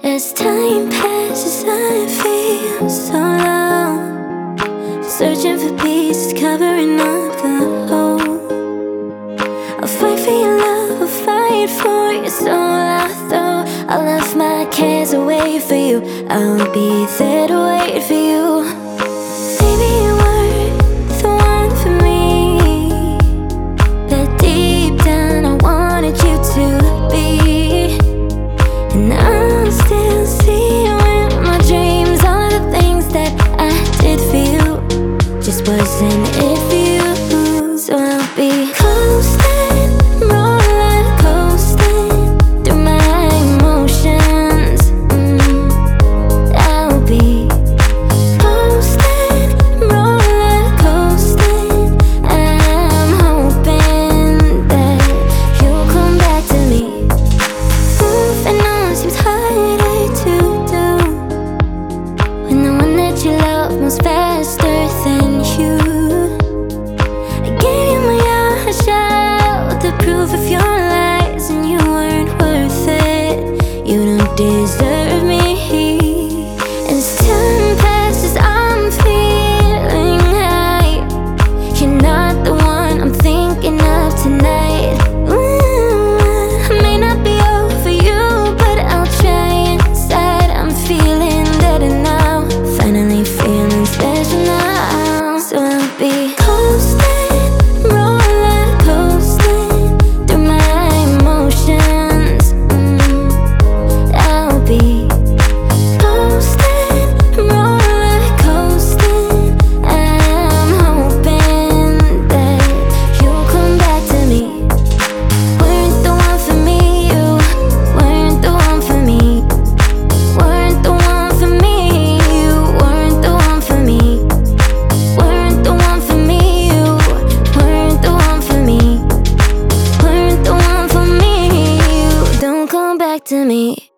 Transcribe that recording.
As time passes, I feel so low, searching for pieces, covering up the hole. I'll fight for your love, I'll fight for your soul. Although I left my cares away for you, I'll be there to wait for you. Maybe you weren't the one for me, but deep down I wanted you to be. And I'll still see you in my dreams. All of the things that I did for you just wasn't it for you. So I'll be coasting, roller coasting through my emotions. I'll be coasting, roller coasting. I'm hoping that you'll come back to me. Moving on seems harder to do when the one that you love moves faster than you. I gave you my all, I showed the proof of your lies, and you weren't worth it. You don't deserve me. As time passes, I'm feeling high. You're not the one I'm thinking of tonight. I may not be over you, but I'll try. Inside I'm feeling better now, finally feeling special now. So I'll be coasting, roller coasting through my emotions. I'll be coasting, roller coasting. I'm hoping that you'll come back to me. Weren't the one for me, you weren't the one for me. Weren't the one for me, you weren't the one for me. Weren't the one for me, you weren't the one for me. Weren't the one for me, you don't come back to me.